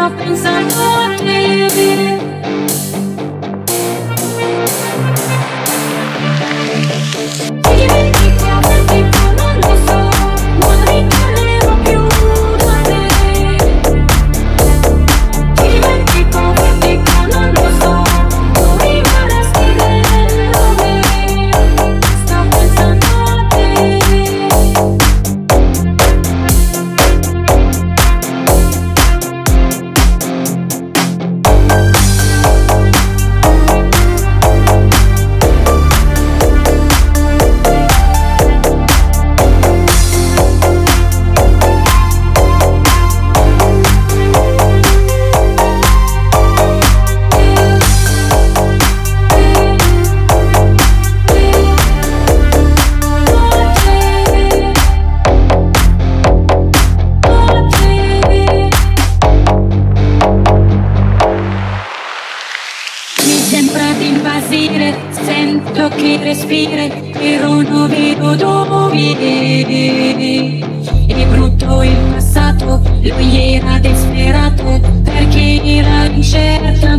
sto pensando a te. Ti dimentico, non lo so, non ritornerò più da te. Ti dimentico, non lo so, tu rimarresti dentro me. Sto pensando a te. Mi sembra di impazzire, sento che respira, però non vedo dove. È brutto il passato, lui era disperato perché era incerto.